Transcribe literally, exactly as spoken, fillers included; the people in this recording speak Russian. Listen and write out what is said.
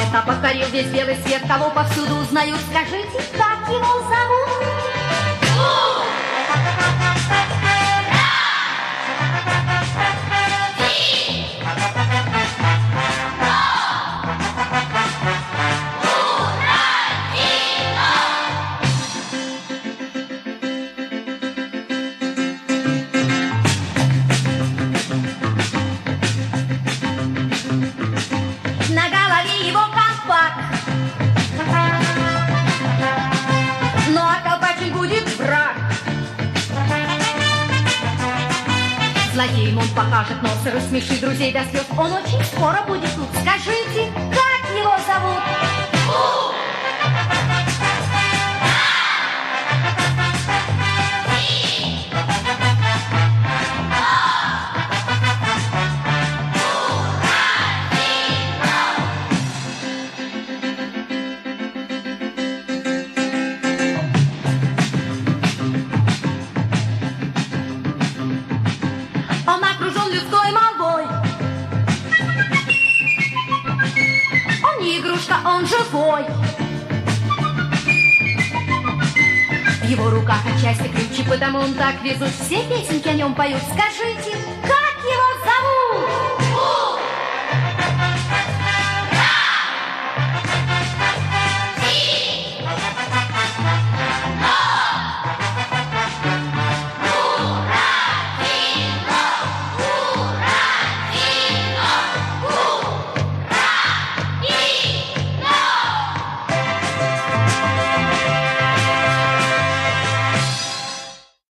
Пока покорил весь белый свет, кого повсюду узнают, скажите, как его зовут? Злодеям он покажет нос и рассмешит друзей до слез. Он очень скоро будет тут. Скажите, как его зовут? Он окружен людской молвой. Он не игрушка, он живой. В его руках отчасти ключи, потому он так везут. Все песенки о нем поют. Скажите, как